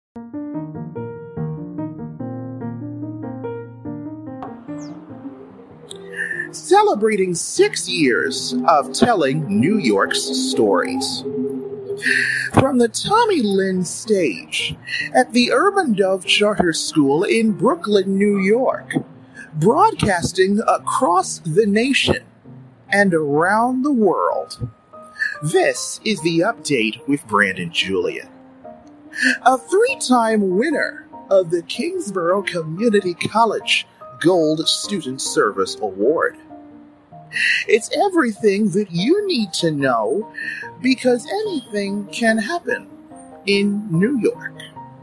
Celebrating 6 years of telling New York's stories. From the Tommy Lynn stage at the Urban Dove Charter School in Brooklyn, New York, broadcasting across the nation and around the world. This is the update with Brandon Julian, a 3-time winner of the Kingsborough Community College Gold Student Service Award. It's everything that you need to know because anything can happen in New York.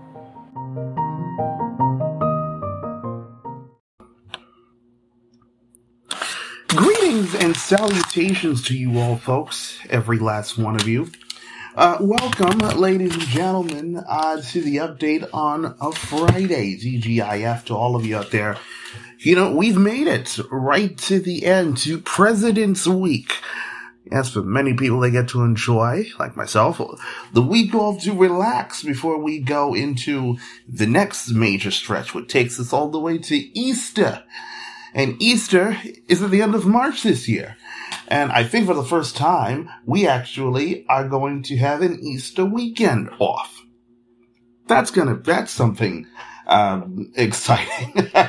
Greetings and salutations to you all, folks, every last one of you. Welcome, ladies and gentlemen, to the update on a Friday, TGIF, to all of you out there. You know, we've made it right to the end, to President's Week. Yes, for many people, they get to enjoy, like myself, the week off to relax before we go into the next major stretch, which takes us all the way to Easter. And Easter is at the end of March this year. And I think for the first time, we actually are going to have an Easter weekend off. That's something exciting.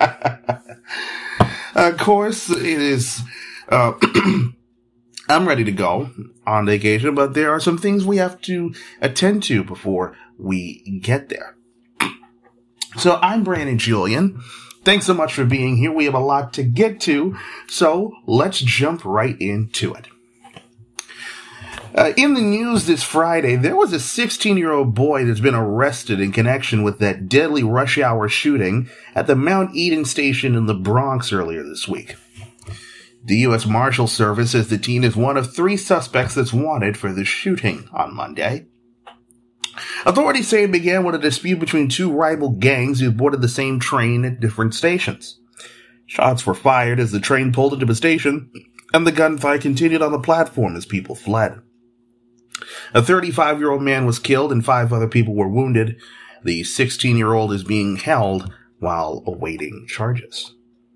Of course, it is, I'm ready to go on vacation, but there are some things we have to attend to before we get there. So I'm Brandon Julian. Thanks so much for being here. We have a lot to get to, so let's jump right into it. In the news this Friday, there was a 16-year-old boy that's been arrested in connection with that deadly rush hour shooting at the Mount Eden station in the Bronx earlier this week. The U.S. Marshal Service says the teen is one of 3 suspects that's wanted for the shooting on Monday. Authorities say it began with a dispute between 2 rival gangs who boarded the same train at different stations. Shots were fired as the train pulled into the station, and the gunfight continued on the platform as people fled. A 35-year-old man was killed and 5 other people were wounded. The 16-year-old is being held while awaiting charges.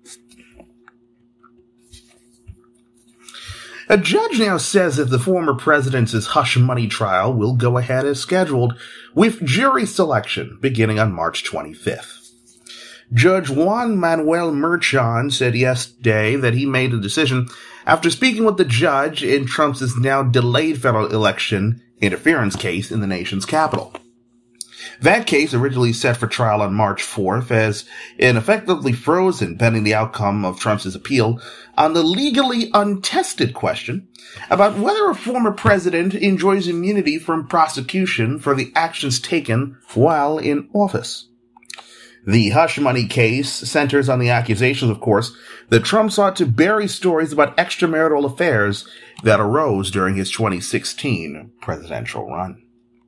A judge now says that the former president's hush money trial will go ahead as scheduled, with jury selection beginning on March 25th. Judge Juan Manuel Merchan said yesterday that he made a decision after speaking with the judge in Trump's now delayed federal election interference case in the nation's capital. That case, originally set for trial on March 4th, has ineffectively frozen pending the outcome of Trump's appeal on the legally untested question about whether a former president enjoys immunity from prosecution for the actions taken while in office. The hush money case centers on the accusations, of course, that Trump sought to bury stories about extramarital affairs that arose during his 2016 presidential run.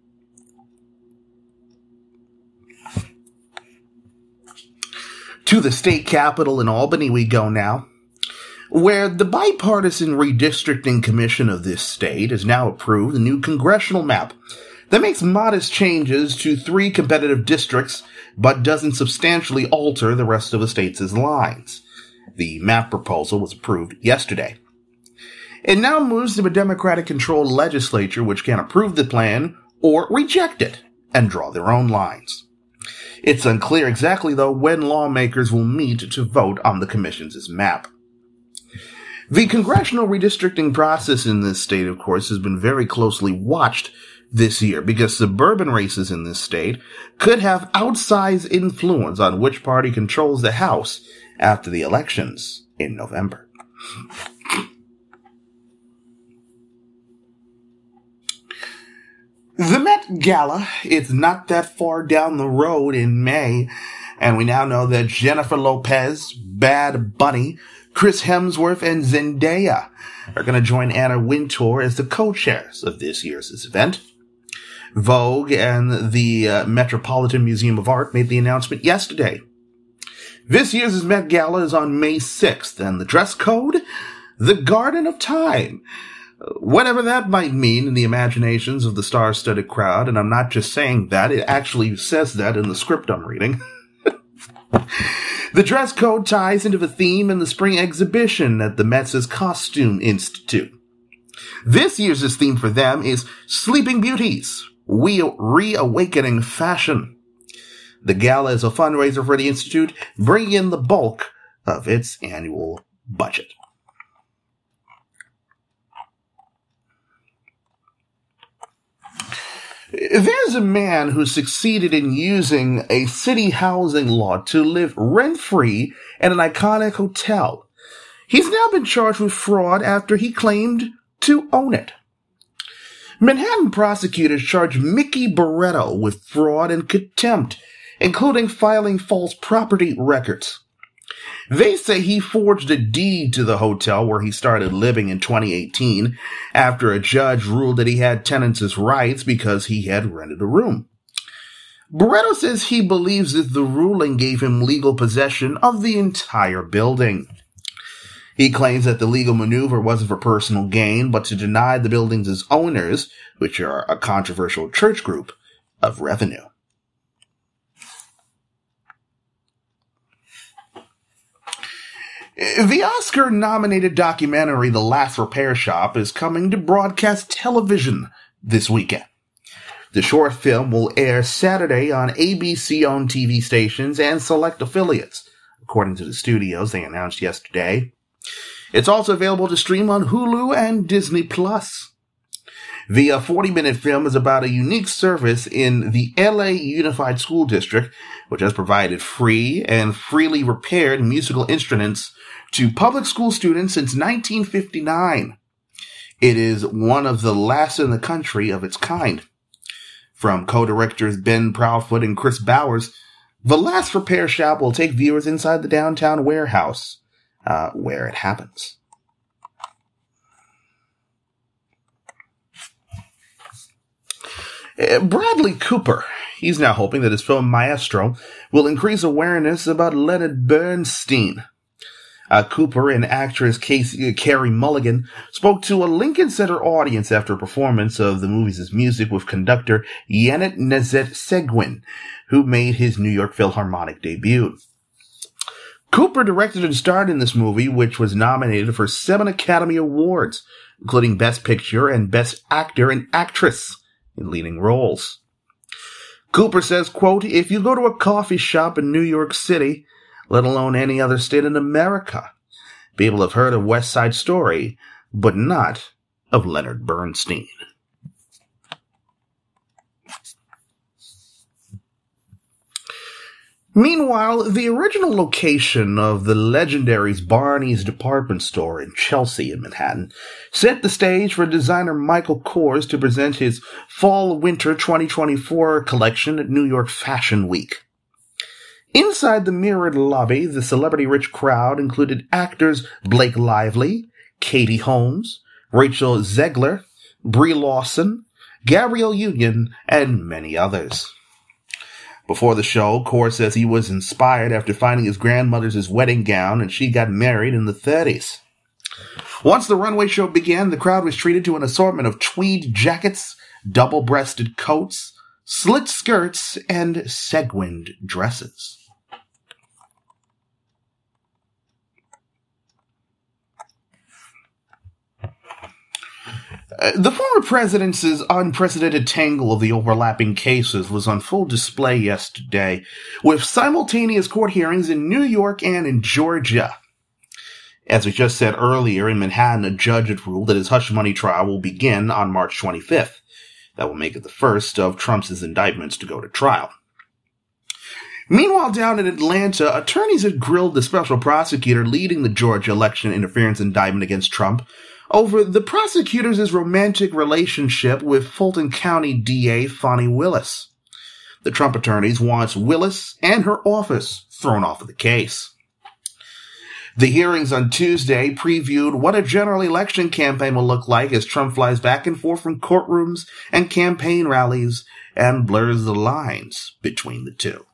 To the state capitol in Albany we go now, where the bipartisan redistricting commission of this state has now approved a new congressional map that makes modest changes to 3 competitive districts but doesn't substantially alter the rest of the state's lines. The map proposal was approved yesterday. It now moves to a Democratic-controlled legislature which can approve the plan or reject it and draw their own lines. It's unclear exactly, though, when lawmakers will meet to vote on the commission's map. The congressional redistricting process in this state, of course, has been very closely watched this year because suburban races in this state could have outsized influence on which party controls the House after the elections in November. The Met Gala is not that far down the road in May, and we now know that Jennifer Lopez, Bad Bunny, Chris Hemsworth, and Zendaya are going to join Anna Wintour as the co-chairs of this year's event. Vogue and the Metropolitan Museum of Art made the announcement yesterday. This year's Met Gala is on May 6th, and the dress code? The Garden of Time. Whatever that might mean in the imaginations of the star-studded crowd, and I'm not just saying that, it actually says that in the script I'm reading. The dress code ties into the theme in the spring exhibition at the Met's Costume Institute. This year's theme for them is Sleeping Beauties, Reawakening Fashion. The gala is a fundraiser for the Institute, bringing in the bulk of its annual budget. There's a man who succeeded in using a city housing law to live rent-free at an iconic hotel. He's now been charged with fraud after he claimed to own it. Manhattan prosecutors charged Mickey Barretto with fraud and contempt, including filing false property records. They say he forged a deed to the hotel where he started living in 2018 after a judge ruled that he had tenants' rights because he had rented a room. Barretto says he believes that the ruling gave him legal possession of the entire building. He claims that the legal maneuver wasn't for personal gain, but to deny the building's owners, which are a controversial church group, of revenue. The Oscar-nominated documentary The Last Repair Shop is coming to broadcast television this weekend. The short film will air Saturday on ABC-owned TV stations and select affiliates, according to the studios they announced yesterday. It's also available to stream on Hulu and Disney+. The 40-minute film is about a unique service in the LA Unified School District, which has provided free and freely repaired musical instruments to public school students since 1959. It is one of the last in the country of its kind. From co-directors Ben Proudfoot and Chris Bowers, The Last Repair Shop will take viewers inside the downtown warehouse, where it happens. Bradley Cooper, he's now hoping that his film Maestro will increase awareness about Leonard Bernstein. Cooper and actress Carey Mulligan spoke to a Lincoln Center audience after a performance of the movie's music with conductor Yannet Nezet-Seguin, who made his New York Philharmonic debut. Cooper directed and starred in this movie, which was nominated for 7 Academy Awards, including Best Picture and Best Actor and Actress in leading roles. Cooper says, quote, "If you go to a coffee shop in New York City, let alone any other state in America, people have heard of West Side Story, but not of Leonard Bernstein." Meanwhile, the original location of the legendary's Barney's department store in Chelsea in Manhattan set the stage for designer Michael Kors to present his Fall-Winter 2024 collection at New York Fashion Week. Inside the mirrored lobby, the celebrity-rich crowd included actors Blake Lively, Katie Holmes, Rachel Zegler, Brie Larson, Gabrielle Union, and many others. Before the show, Kors says he was inspired after finding his grandmother's wedding gown and she got married in the 30s. Once the runway show began, the crowd was treated to an assortment of tweed jackets, double-breasted coats, slit skirts, and sequined dresses. The former president's unprecedented tangle of the overlapping cases was on full display yesterday, with simultaneous court hearings in New York and in Georgia. As we just said earlier, in Manhattan, a judge had ruled that his hush money trial will begin on March 25th. That will make it the first of Trump's indictments to go to trial. Meanwhile, down in Atlanta, attorneys had grilled the special prosecutor leading the Georgia election interference indictment against Trump over the prosecutor's romantic relationship with Fulton County DA Fani Willis. The Trump attorneys want Willis and her office thrown off of the case. The hearings on Tuesday previewed what a general election campaign will look like as Trump flies back and forth from courtrooms and campaign rallies and blurs the lines between the two.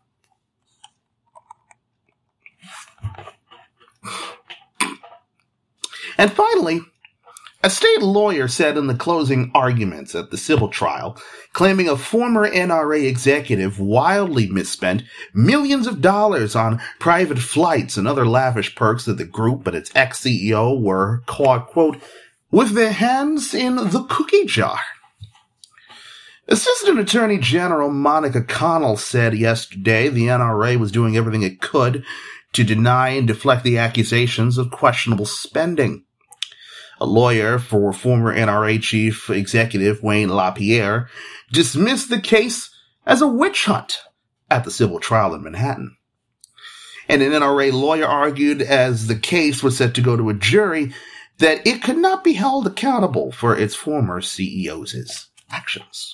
And finally, A state lawyer said in the closing arguments at the civil trial, claiming a former NRA executive wildly misspent millions of dollars on private flights and other lavish perks that the group and its ex-CEO were caught, quote, with their hands in the cookie jar. Assistant Attorney General Monica Connell said yesterday the NRA was doing everything it could to deny and deflect the accusations of questionable spending. A lawyer for former NRA chief executive Wayne LaPierre dismissed the case as a witch hunt at the civil trial in Manhattan. And an NRA lawyer argued, as the case was set to go to a jury, that it could not be held accountable for its former CEO's actions.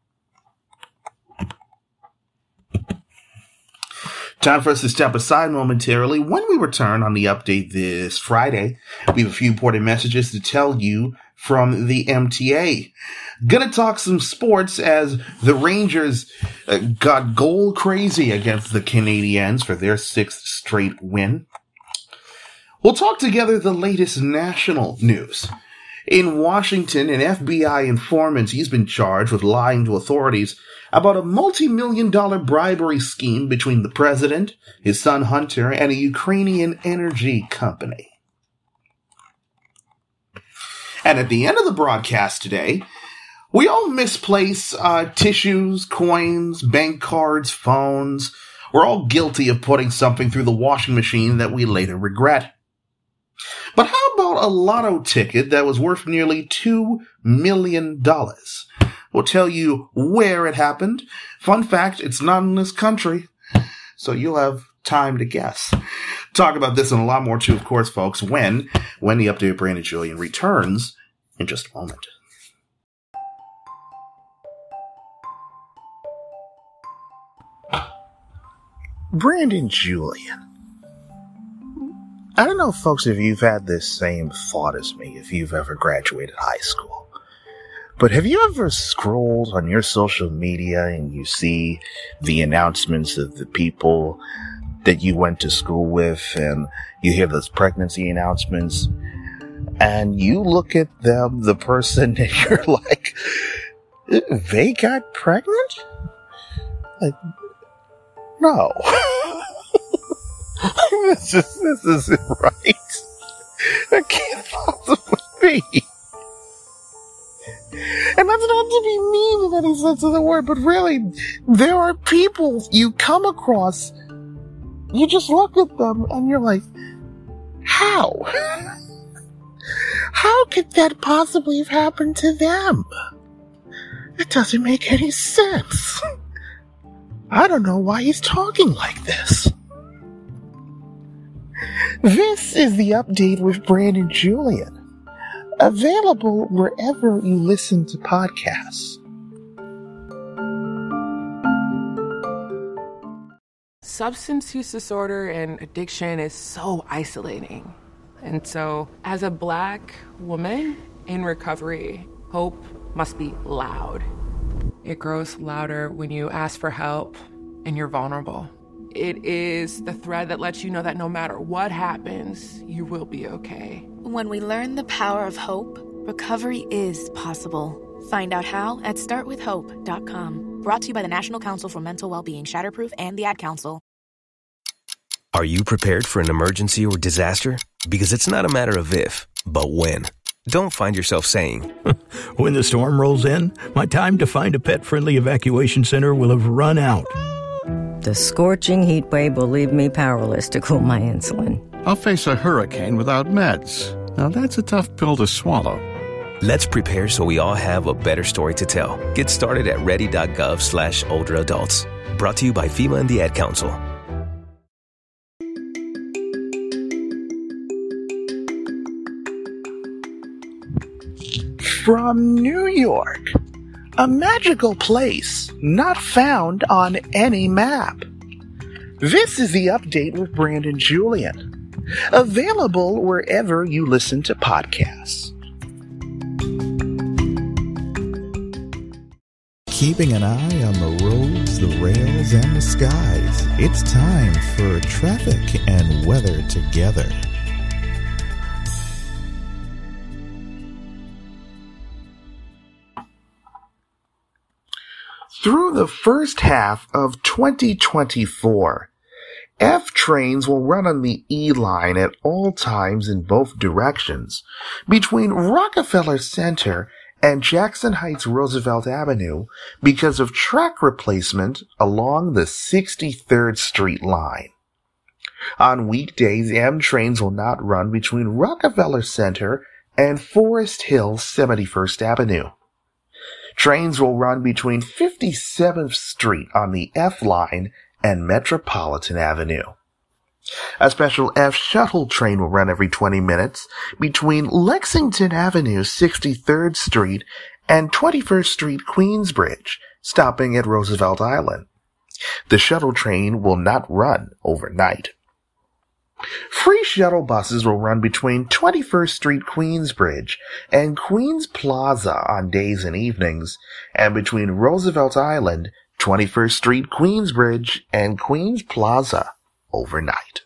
Time for us to step aside momentarily. When we return on the update this Friday, we have a few important messages to tell you from the MTA. Gonna talk some sports as the Rangers got goal crazy against the Canadiens for their 6th straight win. We'll talk together the latest national news. In Washington, an FBI informant, he's been charged with lying to authorities about a multi-million-dollar bribery scheme between the president, his son Hunter, and a Ukrainian energy company. And at the end of the broadcast today, we all misplace tissues, coins, bank cards, phones. We're all guilty of putting something through the washing machine that we later regret. But how about a lotto ticket that was worth nearly $2 million? We'll tell you where it happened. Fun fact, it's not in this country, so you'll have time to guess. Talk about this and a lot more too, of course, folks, when the Update with Brandon Julien returns in just a moment. Brandon Julien. I don't know, folks, if you've had this same thought as me, if you've ever graduated high school. But have you ever scrolled on your social media and you see the announcements of the people that you went to school with, and you hear those pregnancy announcements, and you look at them, the person, and you're like, they got pregnant? Like, no. This isn't right. That can't possibly be. And that's not to be mean in any sense of the word, but really, there are people you come across, you just look at them and you're like, how? How could that possibly have happened to them? It doesn't make any sense. I don't know why he's talking like this. This is the Update with Brandon Julien, available wherever you listen to podcasts. Substance use disorder and addiction is so isolating. And so, as a Black woman in recovery, hope must be loud. It grows louder when you ask for help and you're vulnerable. It is the thread that lets you know that no matter what happens, you will be okay. When we learn the power of hope, recovery is possible. Find out how at startwithhope.com. Brought to you by the National Council for Mental Wellbeing, Shatterproof, and the Ad Council. Are you prepared for an emergency or disaster? Because it's not a matter of if, but when. Don't find yourself saying, when the storm rolls in, my time to find a pet-friendly evacuation center will have run out. The scorching heat wave will leave me powerless to cool my insulin. I'll face a hurricane without meds. Now that's a tough pill to swallow. Let's prepare so we all have a better story to tell. Get started at ready.gov/older adults. Brought to you by FEMA and the Ad Council. From New York, a magical place not found on any map. This is the Update with Brandon Julien, available wherever you listen to podcasts. Keeping an eye on the roads, the rails, and the skies, it's time for traffic and weather together. Through the first half of 2024, F trains will run on the E line at all times in both directions between Rockefeller Center and Jackson Heights Roosevelt Avenue because of track replacement along the 63rd Street line. On weekdays, M trains will not run between Rockefeller Center and Forest Hill 71st Avenue. Trains will run between 57th Street on the F line and Metropolitan Avenue. A special F shuttle train will run every 20 minutes between Lexington Avenue, 63rd Street, and 21st Street, Queensbridge, stopping at Roosevelt Island. The shuttle train will not run overnight. Free shuttle buses will run between 21st Street, Queensbridge, and Queens Plaza on days and evenings, and between Roosevelt Island, 21st Street, Queensbridge, and Queens Plaza overnight.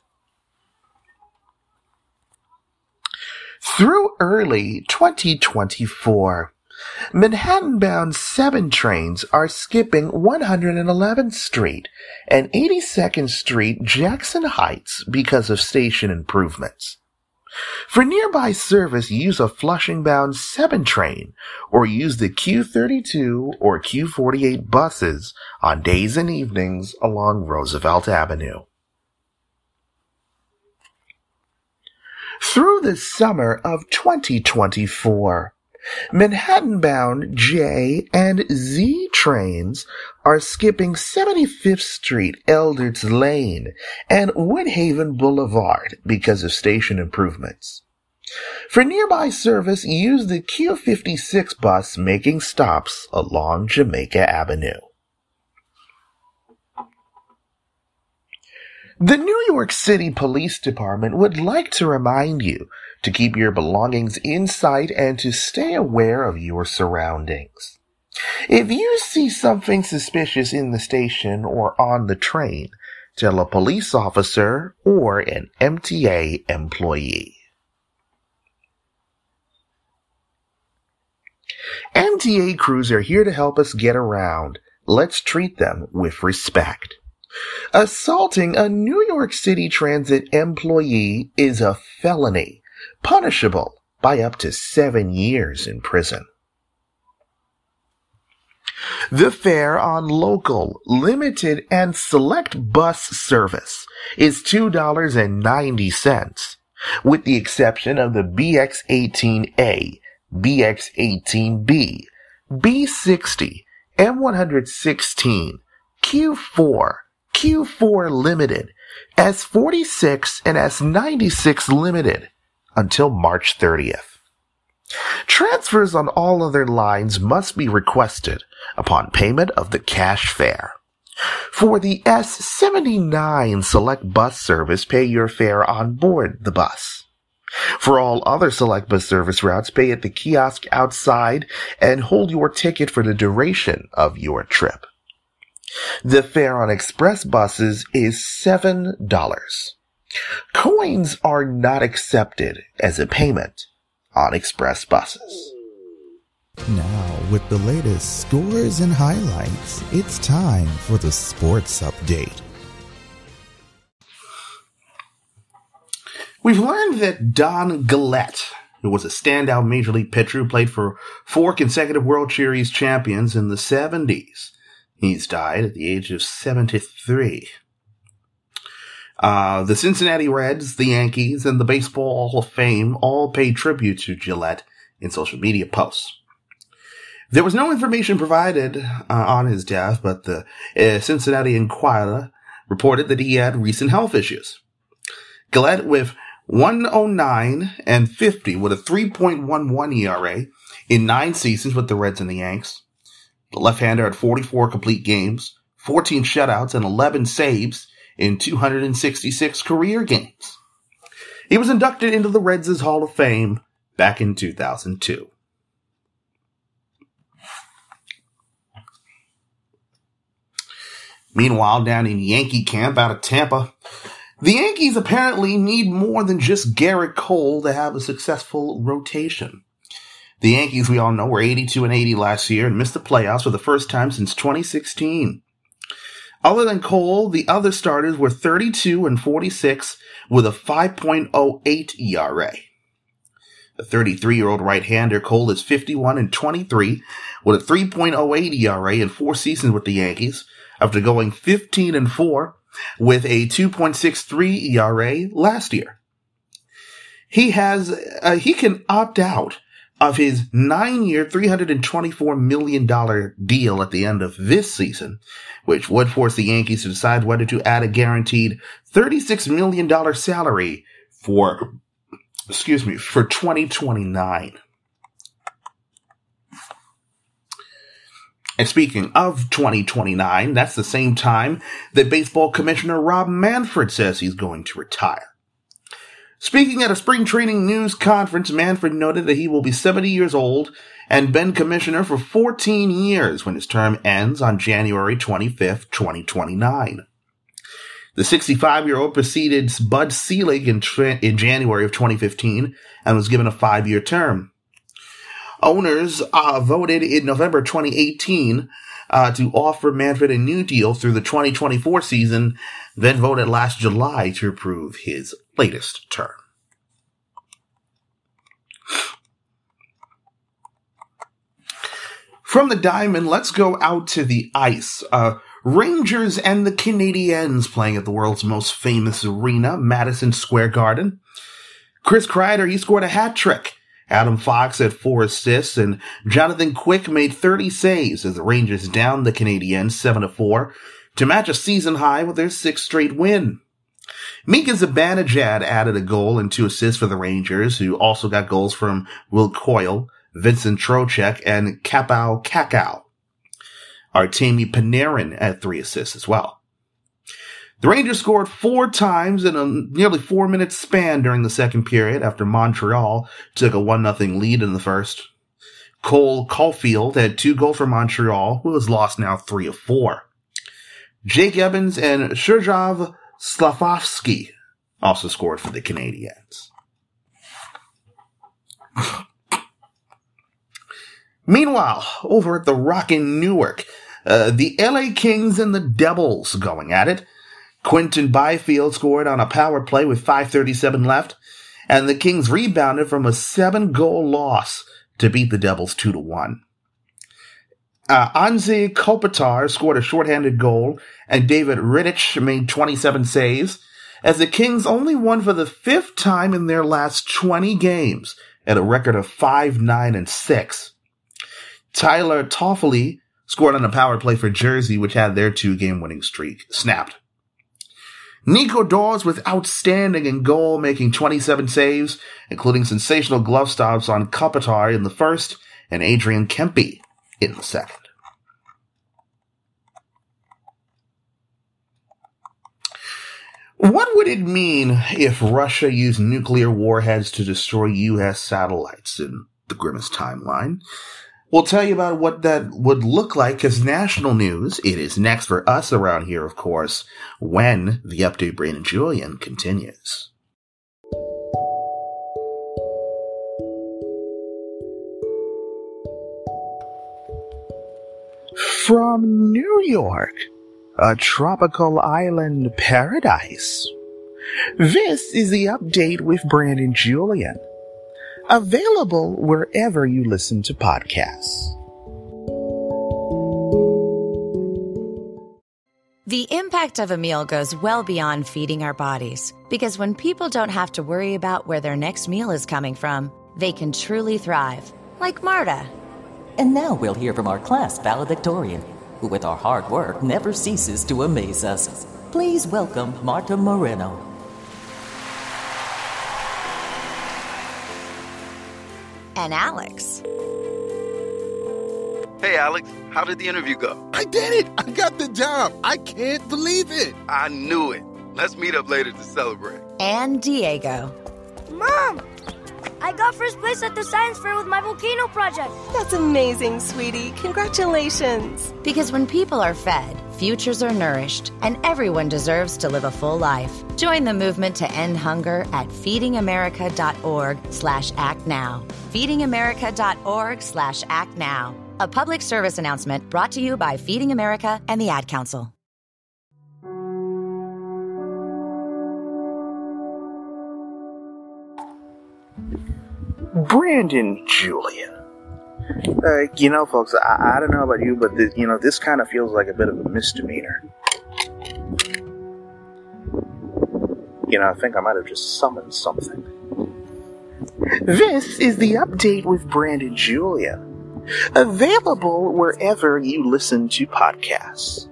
Through early 2024, Manhattan-bound 7 trains are skipping 111th Street and 82nd Street, Jackson Heights because of station improvements. For nearby service, use a Flushing-bound 7 train or use the Q32 or Q48 buses on days and evenings along Roosevelt Avenue. Through the summer of 2024, Manhattan-bound J and Z trains are skipping 75th Street, Eldredge Lane, and Woodhaven Boulevard because of station improvements. For nearby service, use the Q56 bus making stops along Jamaica Avenue. The New York City Police Department would like to remind you to keep your belongings in sight and to stay aware of your surroundings. If you see something suspicious in the station or on the train, tell a police officer or an MTA employee. MTA crews are here to help us get around. Let's treat them with respect. Assaulting a New York City Transit employee is a felony, punishable by up to 7 years in prison. The fare on local, limited, and select bus service is $2.90, with the exception of the BX18A, BX18B, B60, M116, Q4, Q4 Limited, S46, and S96 Limited until March 30th. Transfers on all other lines must be requested upon payment of the cash fare. For the S79 Select Bus Service, pay your fare on board the bus. For all other Select Bus Service routes, pay at the kiosk outside and hold your ticket for the duration of your trip. The fare on express buses is $7. Coins are not accepted as a payment on express buses. Now, with the latest scores and highlights, it's time for the Sports Update. We've learned that Don Gillette, who was a standout Major League pitcher who played for 4 consecutive World Series champions in the 70s, he's died at the age of 73. The Cincinnati Reds, the Yankees, and the Baseball Hall of Fame all paid tribute to Gillette in social media posts. There was no information provided on his death, but the Cincinnati Enquirer reported that he had recent health issues. Gillette, with 109 and 50 with a 3.11 ERA in 9 seasons with the Reds and the Yanks. The left-hander had 44 complete games, 14 shutouts, and 11 saves in 266 career games. He was inducted into the Reds' Hall of Fame back in 2002. Meanwhile, down in Yankee camp out of Tampa, the Yankees apparently need more than just Garrett Cole to have a successful rotation. The Yankees, we all know, were 82-80 last year and missed the playoffs for the first time since 2016. Other than Cole, the other starters were 32-46 with a 5.08 ERA. The 33-year-old right-hander Cole is 51-23 with a 3.08 ERA in 4 seasons with the Yankees, after going 15-4 with a 2.63 ERA last year. He can opt out of his 9-year, $324 million deal at the end of this season, which would force the Yankees to decide whether to add a guaranteed $36 million salary for 2029. And speaking of 2029, that's the same time that Baseball Commissioner Rob Manfred says he's going to retire. Speaking at a spring training news conference, Manfred noted that he will be 70 years old and been commissioner for 14 years when his term ends on January 25th, 2029. The 65-year-old preceded Bud Selig in January of 2015 and was given a 5-year term. Owners voted in November 2018 to offer Manfred a new deal through the 2024 season, then voted last July to approve his latest term. From the diamond, let's go out to the ice. Rangers and the Canadiens playing at the world's most famous arena, Madison Square Garden. Chris Kreider, he scored a hat trick. Adam Fox had 4 assists, and Jonathan Quick made 30 saves as the Rangers downed the Canadiens 7-4 to match a season high with their 6th straight win. Mika Zibanejad added a goal and 2 assists for the Rangers, who also got goals from Will Coyle, Vincent Trocheck, and Kapao Kakao. Artemi Panarin had 3 assists as well. The Rangers scored 4 times in a nearly 4-minute span during the second period after Montreal took a 1-0 lead in the first. Cole Caulfield had 2 goals for Montreal, who has lost now 3 of 4. Jake Evans and Shurjav Slavkovsky also scored for the Canadiens. Meanwhile, over at the Rockin' Newark, the LA Kings and the Devils going at it. Quinton Byfield scored on a power play with 5:37 left, and the Kings rebounded from a 7-goal loss to beat the Devils 2-1. Anze Kopitar scored a shorthanded goal, and David Rittich made 27 saves, as the Kings only won for the 5th time in their last 20 games at a record of 5-9-6. Tyler Toffoli scored on a power play for Jersey, which had their 2-game winning streak snapped. Nico Dawes was outstanding in goal, making 27 saves, including sensational glove stops on Kopitar in the first and Adrian Kempe in the second. What would it mean if Russia used nuclear warheads to destroy U.S. satellites in the grimmest timeline? We'll tell you about what that would look like as national news. It is next for us around here, of course, when the Update Brain and Julian continues. From New York, a tropical island paradise. This is the Update with Brandon Julian. Available wherever you listen to podcasts. The impact of a meal goes well beyond feeding our bodies, because when people don't have to worry about where their next meal is coming from, they can truly thrive, like Marta. And now we'll hear from our class valedictorian, who with our hard work never ceases to amaze us. Please welcome Marta Moreno. And Alex. Hey, Alex, how did the interview go? I did it! I got the job! I can't believe it! I knew it. Let's meet up later to celebrate. And Diego. Mom! I got first place at the science fair with my volcano project. That's amazing, sweetie. Congratulations. Because when people are fed, futures are nourished, and everyone deserves to live a full life. Join the movement to end hunger at feedingamerica.org/actnow. feedingamerica.org/actnow. A public service announcement brought to you by Feeding America and the Ad Council. Brandon Julien. Folks, I don't know about you, but this kind of feels like a bit of a misdemeanor. I think I might have just summoned something. This is the update with Brandon Julien. Available wherever you listen to podcasts.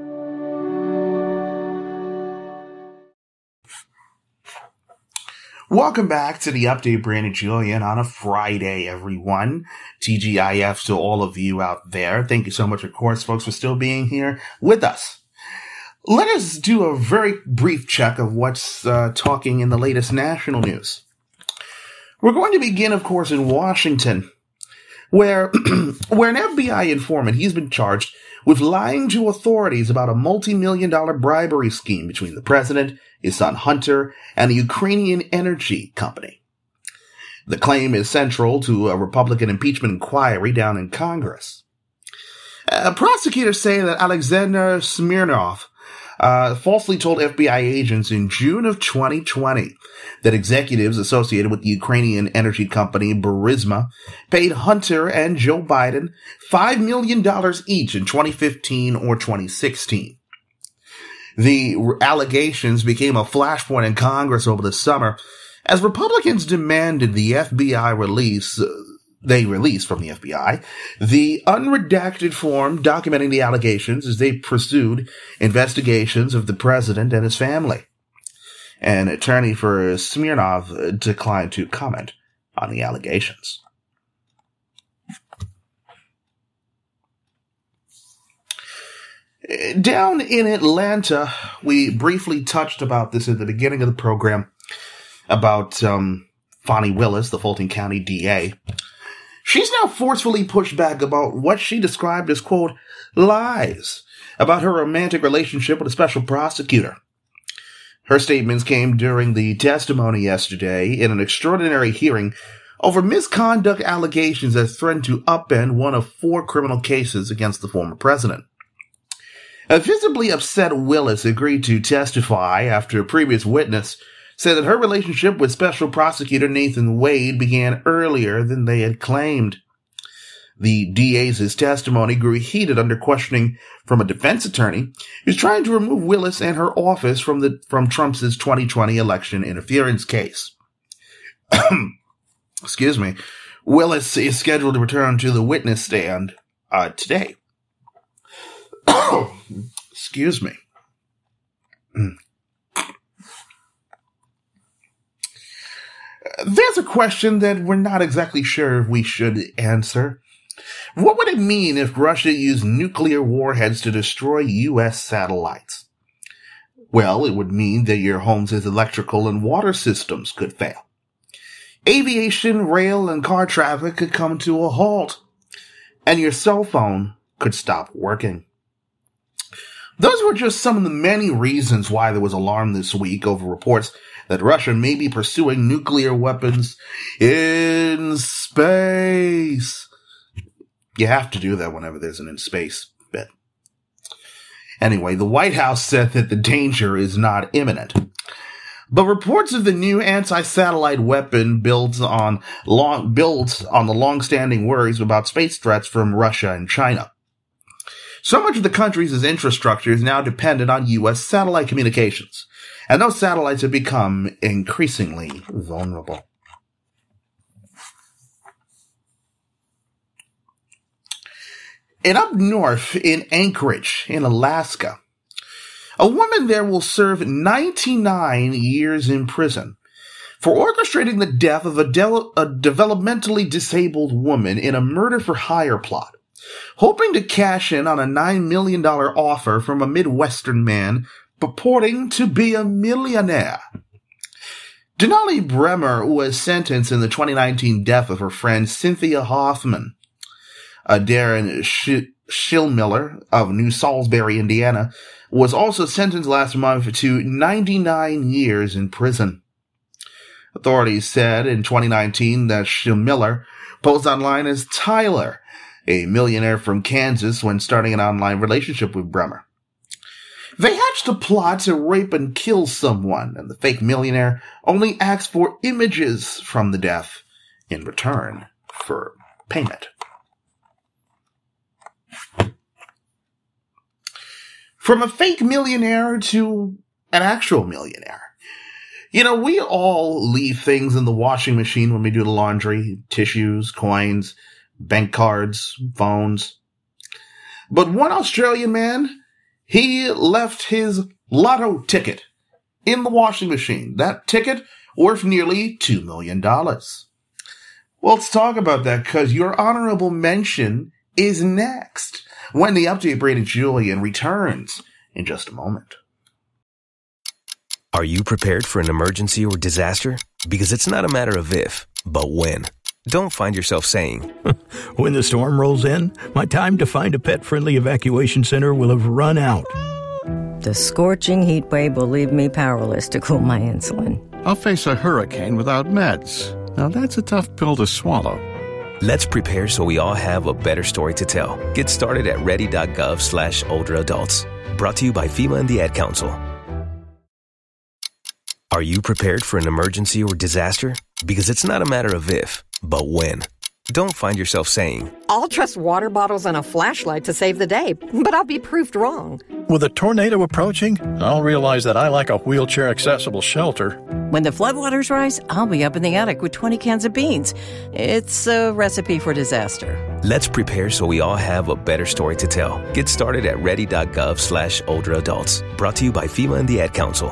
Welcome back to the update, Brandon Julien, on a Friday, everyone. TGIF to all of you out there. Thank you so much, of course, folks, for still being here with us. Let us do a very brief check of what's talking in the latest national news. We're going to begin, of course, in Washington, where an FBI informant, he's been charged with lying to authorities about a multi-million-dollar bribery scheme between the president, his son Hunter, and the Ukrainian energy company. The claim is central to a Republican impeachment inquiry down in Congress. Prosecutors say that Alexander Smirnov falsely told FBI agents in June of 2020 that executives associated with the Ukrainian energy company Burisma paid Hunter and Joe Biden $5 million each in 2015 or 2016. The allegations became a flashpoint in Congress over the summer as Republicans demanded the FBI release from the FBI the unredacted form documenting the allegations as they pursued investigations of the president and his family. An attorney for Smirnov declined to comment on the allegations. Down in Atlanta, we briefly touched about this at the beginning of the program, about Fani Willis, the Fulton County DA. She's now forcefully pushed back about what she described as, quote, lies about her romantic relationship with a special prosecutor. Her statements came during the testimony yesterday in an extraordinary hearing over misconduct allegations that threatened to upend one of 4 criminal cases against the former president. A visibly upset Willis agreed to testify after a previous witness said that her relationship with Special Prosecutor Nathan Wade began earlier than they had claimed. The DA's testimony grew heated under questioning from a defense attorney who's trying to remove Willis and her office from Trump's 2020 election interference case. Excuse me. Willis is scheduled to return to the witness stand today. Excuse me. There's a question that we're not exactly sure if we should answer. What would it mean if Russia used nuclear warheads to destroy U.S. satellites? Well, it would mean that your home's electrical and water systems could fail. Aviation, rail, and car traffic could come to a halt. And your cell phone could stop working. Those were just some of the many reasons why there was alarm this week over reports that Russia may be pursuing nuclear weapons in space. You have to do that whenever there's an in space bit. Anyway, the White House said that the danger is not imminent. But reports of the new anti-satellite weapon builds on the long-standing worries about space threats from Russia and China. So much of the country's infrastructure is now dependent on U.S. satellite communications, and those satellites have become increasingly vulnerable. And up north in Anchorage, in Alaska, a woman there will serve 99 years in prison for orchestrating the death of a developmentally disabled woman in a murder-for-hire plot, hoping to cash in on a $9 million offer from a Midwestern man purporting to be a millionaire. Denali Bremer was sentenced in the 2019 death of her friend Cynthia Hoffman. Darren Schillmiller of New Salisbury, Indiana, was also sentenced last month to 99 years in prison. Authorities said in 2019 that Schillmiller posed online as Tyler, a millionaire from Kansas, when starting an online relationship with Bremer. They hatched a plot to rape and kill someone, and the fake millionaire only asked for images from the death in return for payment. From a fake millionaire to an actual millionaire. You know, we all leave things in the washing machine when we do the laundry: tissues, coins, bank cards, phones. But one Australian man, he left his lotto ticket in the washing machine. That ticket worth nearly $2 million. Well, let's talk about that, because your honorable mention is next when the Update Brandon Julian returns in just a moment. Are you prepared for an emergency or disaster? Because it's not a matter of if, but when. Don't find yourself saying, when the storm rolls in, my time to find a pet-friendly evacuation center will have run out. The scorching heat wave will leave me powerless to cool my insulin. I'll face a hurricane without meds. Now that's a tough pill to swallow. Let's prepare so we all have a better story to tell. Get started at ready.gov/older adults. Brought to you by FEMA and the Ad Council. Are you prepared for an emergency or disaster? Because it's not a matter of if, but when. Don't find yourself saying, I'll trust water bottles and a flashlight to save the day, but I'll be proved wrong. With a tornado approaching, I'll realize that I like a wheelchair-accessible shelter. When the floodwaters rise, I'll be up in the attic with 20 cans of beans. It's a recipe for disaster. Let's prepare so we all have a better story to tell. Get started at ready.gov/older adults. Brought to you by FEMA and the Ad Council.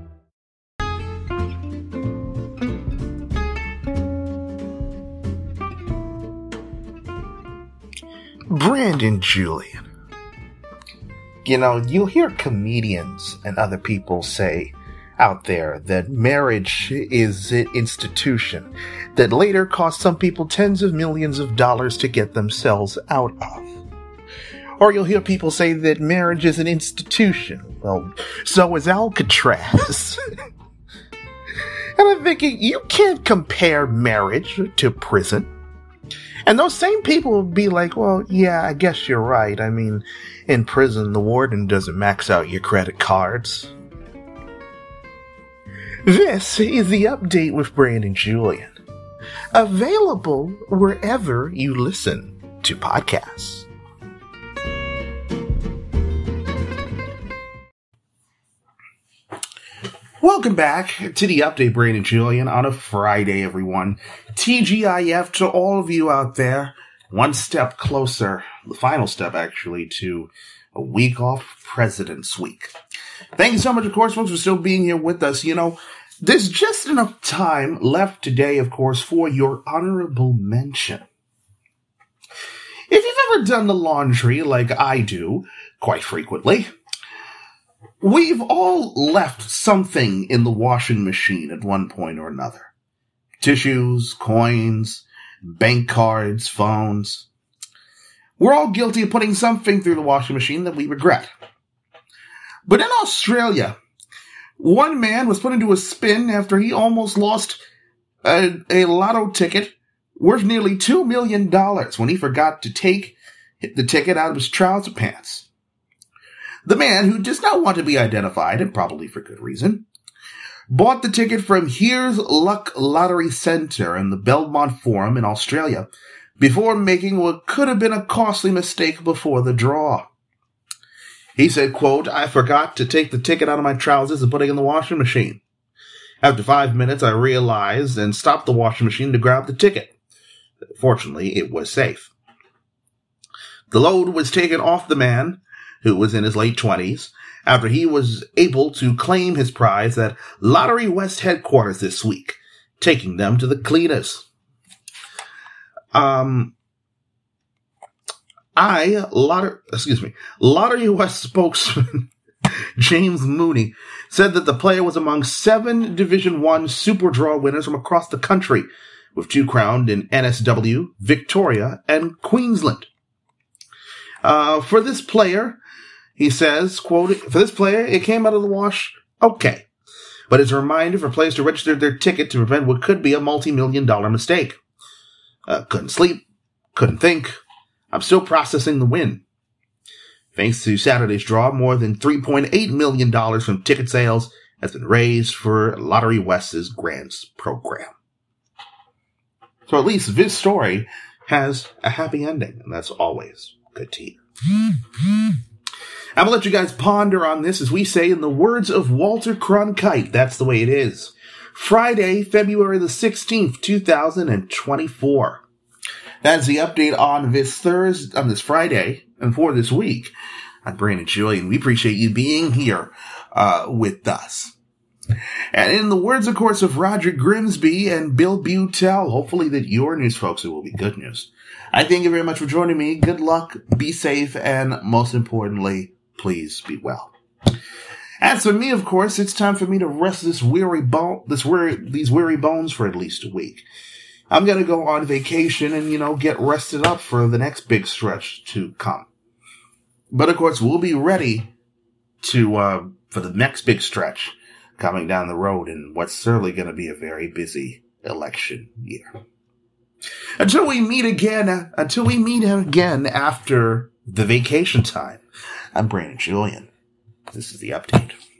Brandon Julian. You know, you'll hear comedians and other people say out there that marriage is an institution that later cost some people tens of millions of dollars to get themselves out of. Or you'll hear people say that marriage is an institution. Well, so is Alcatraz. And I'm thinking, you can't compare marriage to prison. And those same people will be like, well, yeah, I guess you're right. I mean, in prison, the warden doesn't max out your credit cards. This is the Update with Brandon Julian. Available wherever you listen to podcasts. Welcome back to the Update, Brandon Julian, on a Friday, everyone. TGIF to all of you out there. One step closer, the final step, actually, to a week off President's Week. Thank you so much, of course, folks, for still being here with us. You know, there's just enough time left today, of course, for your honorable mention. If you've ever done the laundry like I do, quite frequently, we've all left something in the washing machine at one point or another. Tissues, coins, bank cards, phones. We're all guilty of putting something through the washing machine that we regret. But in Australia, one man was put into a spin after he almost lost a lotto ticket worth nearly $2 million when he forgot to take the ticket out of his trouser pants. The man, who does not want to be identified, and probably for good reason, bought the ticket from Here's Luck Lottery Centre in the Belmont Forum in Australia before making what could have been a costly mistake before the draw. He said, quote, I forgot to take the ticket out of my trousers and put it in the washing machine. After 5 minutes, I realized and stopped the washing machine to grab the ticket. Fortunately, it was safe. The load was taken off the man, who was in his late 20s, after he was able to claim his prize at Lottery West headquarters this week, taking them to the cleaners. Lottery West spokesman James Mooney said that the player was among 7 Division I Super Draw winners from across the country, with 2 crowned in NSW, Victoria, and Queensland. For this player, he says, quote, for this player, it came out of the wash okay. But it's a reminder for players to register their ticket to prevent what could be a multi-million-dollar mistake. Couldn't sleep. Couldn't think. I'm still processing the win. Thanks to Saturday's draw, more than $3.8 million from ticket sales has been raised for Lottery West's grants program. So at least this story has a happy ending, and that's always good to hear. I'm going to let you guys ponder on this as we say in the words of Walter Cronkite, that's the way it is. Friday, February the 16th, 2024. That's the update on this Friday, and for this week. I'm Brandon Julian. We appreciate you being here with us. And in the words, of course, of Roger Grimsby and Bill Butel, hopefully that your news, folks, it will be good news. I thank you very much for joining me. Good luck, be safe, and most importantly, please be well. As for me, of course, it's time for me to rest these weary bones for at least a week. I'm going to go on vacation and, get rested up for the next big stretch to come. But, of course, we'll be ready for the next big stretch coming down the road in what's certainly going to be a very busy election year. Until we meet again after the vacation time, I'm Brandon Julian. This is the update.